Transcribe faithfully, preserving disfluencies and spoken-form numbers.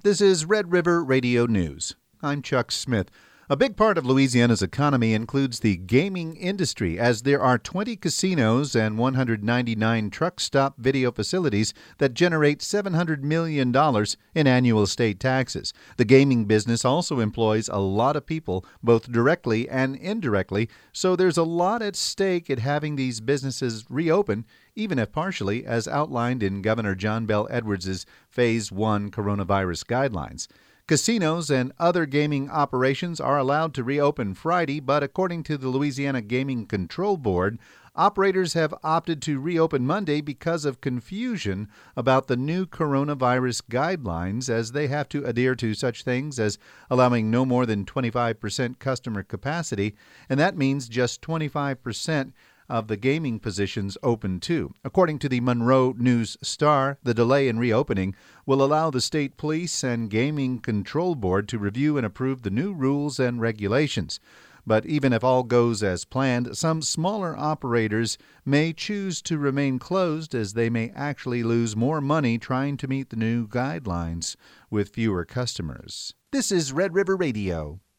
This is Red River Radio News. I'm Chuck Smith. A big part of Louisiana's economy includes the gaming industry, as there are twenty casinos and one hundred ninety-nine truck stop video facilities that generate seven hundred million dollars in annual state taxes. The gaming business also employs a lot of people, both directly and indirectly, so there's a lot at stake at having these businesses reopen, even if partially, as outlined in Governor John Bel Edwards' Phase one coronavirus guidelines. Casinos and other gaming operations are allowed to reopen Friday, but according to the Louisiana Gaming Control Board, operators have opted to reopen Monday because of confusion about the new coronavirus guidelines, as they have to adhere to such things as allowing no more than twenty-five percent customer capacity, and that means just twenty-five percent of the gaming positions open too. According to the Monroe News Star, the delay in reopening will allow the state police and gaming control board to review and approve the new rules and regulations. But even if all goes as planned, some smaller operators may choose to remain closed, as they may actually lose more money trying to meet the new guidelines with fewer customers. This is Red River Radio.